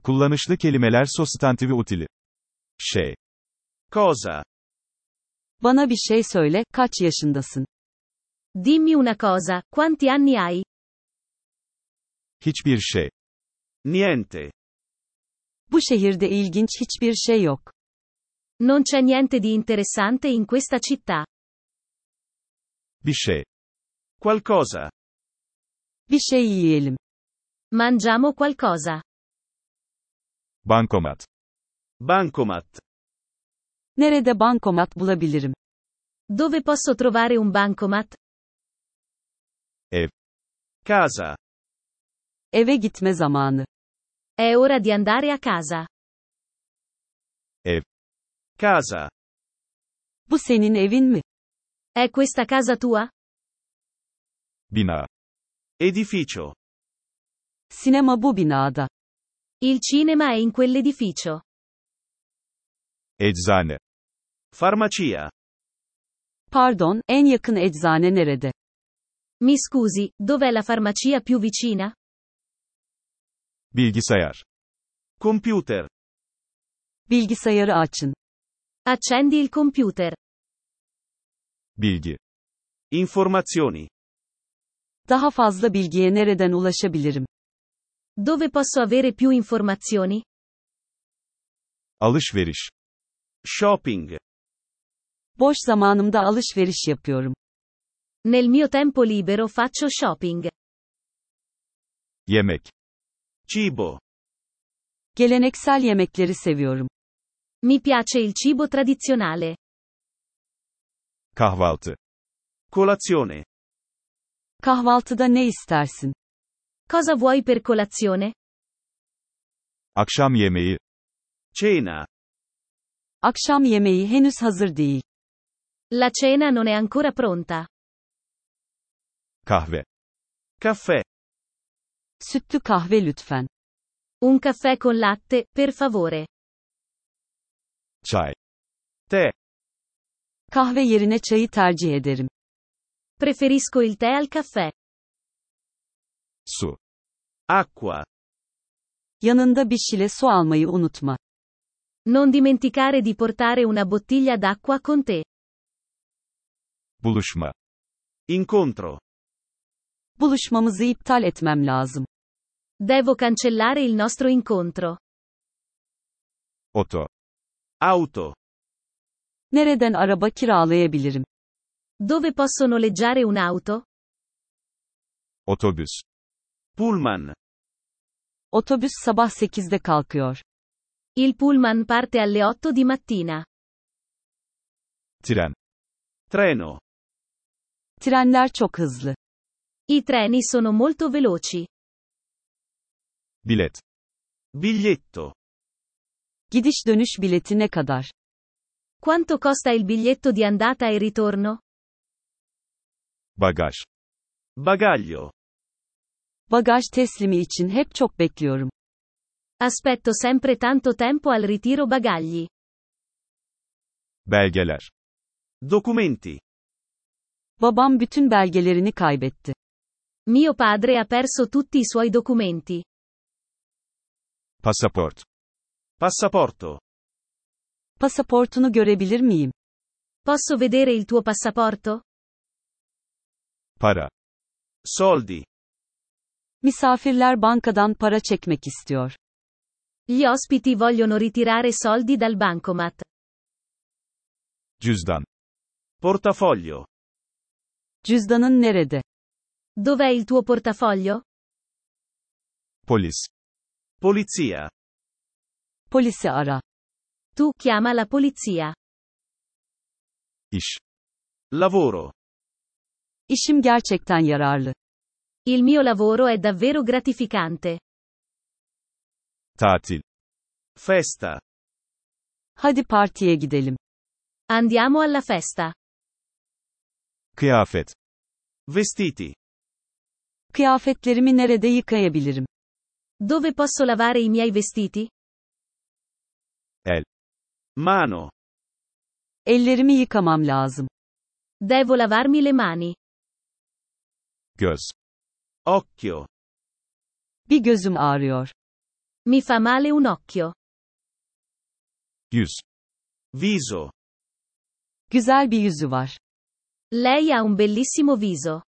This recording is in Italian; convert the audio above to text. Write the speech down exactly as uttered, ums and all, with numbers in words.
Kullanışlı kelimeler sostantivi utili. Şey. Cosa? Bana bir şey söyle, kaç yaşındasın? Dimmi una cosa, quanti anni hai? Hiçbir şey. Niente. Bu şehirde ilginç hiçbir şey yok. Non c'è niente di interessante in questa città. Bir şey. Qualcosa. Bir şey yiyelim. Mangiamo qualcosa. Bankomat. Bancomat. Nerede bankomat bulabilirim? Dove posso trovare un bancomat? Ev. Casa. Eve gitme zamanı. È ora di andare a casa. Ev. Casa. Bu senin evin mi? È questa casa tua? Bina. Edificio. Sinema bu binada. Il cinema è in quell'edificio. Eczane. Farmacia. Pardon, en yakın eczane nerede? Mi scusi, dov'è la farmacia più vicina? Bilgisayar. Computer. Bilgisayarı açın. Accendi il computer. Bilgi. Informazioni. Daha fazla bilgiye nereden ulaşabilirim? Dove posso avere più informazioni? Alışveriş. Shopping. Boş zamanımda alışveriş yapıyorum. Nel mio tempo libero faccio shopping. Yemek. Cibo. Geleneksel yemekleri seviyorum. Mi piace il cibo tradizionale. Kahvaltı. Colazione. Kahvaltıda ne istersin? Cosa vuoi per colazione? Akşam yemeği. Cena. Akşam yemeği henüz hazır değil. La cena non è ancora pronta. Kahve. Caffè. Sütlü kahve lütfen. Un caffè con latte, per favore. Çay. Tè. Kahve yerine çayı tercih ederim. Preferisco il tè al caffè. Su. Acqua. Yanında bir şile su almayı unutma. Non dimenticare di portare una bottiglia d'acqua con te. Buluşma. Incontro. Buluşmamızı iptal etmem lazım. Devo cancellare il nostro incontro. Oto. Auto. Nereden araba kiralayabilirim? Dove posso noleggiare un'auto? Otobüs. Pullman. Otobüs sabah sekizde kalkıyor. Il pullman parte alle otto di mattina. Tren. Treno. Trenler çok hızlı. I treni sono molto veloci. Bilet. Biglietto. Gidiş dönüş bileti ne kadar? Quanto costa il biglietto di andata e ritorno? Bagaj. Bagaglio. Bagaj teslimi için hep çok bekliyorum. Aspetto sempre tanto tempo al ritiro bagagli. Belgeler. Documenti. Babam bütün belgelerini kaybetti. Mio padre ha perso tutti i suoi documenti. Pasaport. Passaporto. Pasaportunu görebilir miyim? Posso vedere il tuo passaporto? Para. Soldi. Misafirler bankadan para çekmek istiyor. Gli ospiti vogliono ritirare soldi dal bancomat. Cüzdan. Portafoglio. Cüzdanın nerede? Dov'è il tuo portafoglio? Polis. Polizia. Polisi ara. Tu chiama la polizia. İş. Lavoro. İşim gerçekten yararlı. Il mio lavoro è davvero gratificante. Tatil. Festa. Hadi partiye gidelim. Andiamo alla festa. Kıyafet. Vestiti. Kıyafetlerimi nerede yıkayabilirim? Dove posso lavare i miei vestiti? El. Mano. Ellerimi yıkamam lazım. Devo lavarmi le mani. Göz. Occhio. Bir gözüm ağrıyor. Mi fa male un occhio. Yüz. Viso. Güzel bir yüzü var. Lei ha un bellissimo viso.